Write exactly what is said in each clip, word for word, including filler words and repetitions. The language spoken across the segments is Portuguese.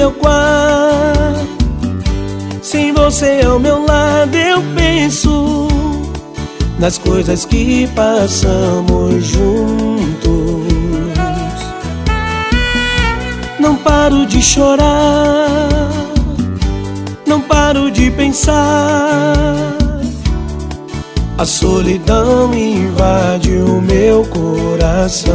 meu quarto. Sem você ao meu lado eu penso nas coisas que passamos juntos. Não paro de chorar, não paro de pensar. A solidão invade o meu coração.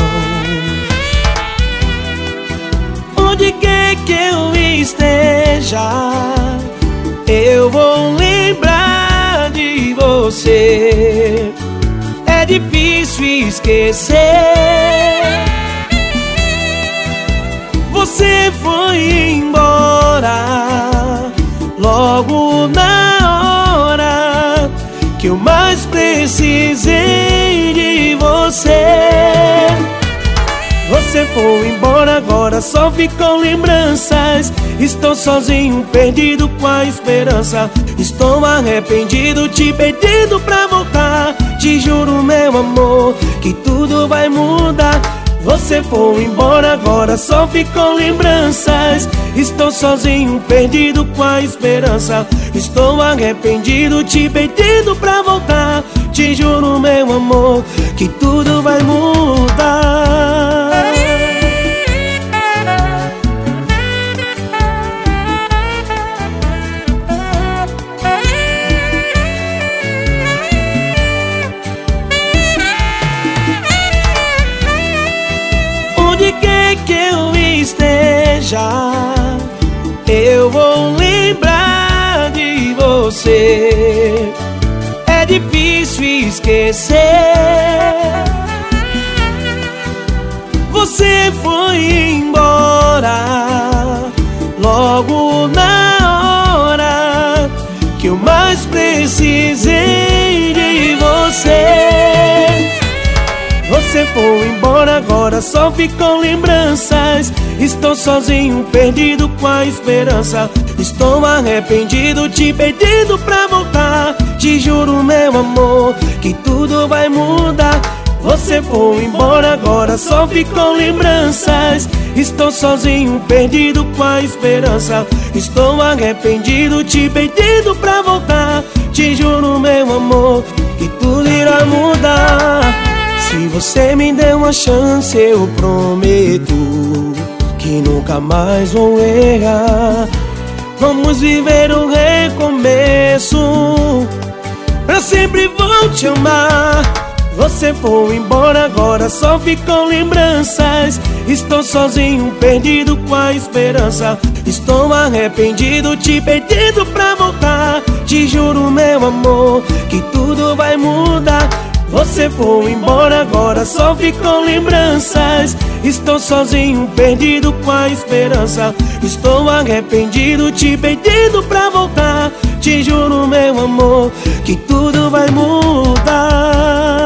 Onde quer que eu esteja, eu vou lembrar de você. É difícil esquecer. Você foi embora logo na hora que eu mais precisei de você. Você foi embora, agora só ficam lembranças. Estou sozinho, perdido com a esperança. Estou arrependido, te pedindo pra voltar. Te juro, meu amor, que tudo vai mudar. Você foi embora, agora só ficam lembranças. Estou sozinho, perdido com a esperança. Estou arrependido, te pedindo pra voltar. Te juro, meu amor, que tudo vai mudar. Onde quer que eu esteja, eu vou lembrar de você. É difícil esquecer. Você foi embora logo na hora que eu mais precisei de você. Você foi embora, agora só ficam lembranças. Estou sozinho, perdido com a esperança. Estou arrependido, te pedindo pra voltar. Te juro, meu amor, que tudo vai mudar. Você foi embora, agora só ficam lembranças. Estou sozinho, perdido com a esperança. Estou arrependido, te pedindo pra voltar. Te juro, meu amor, que tudo irá mudar. Se você me der uma chance, eu prometo que nunca mais vou errar. Vamos viver um recomeço. Pra sempre vou te amar. Você foi embora, agora só ficam lembranças. Estou sozinho, perdido com a esperança. Estou arrependido, te pedindo pra voltar. Te juro, meu amor, que tudo vai mudar. Você foi embora, agora só ficam lembranças. Estou sozinho, perdido com a esperança. Estou arrependido, te pedindo pra voltar. Te juro, meu amor, que tudo vai mudar.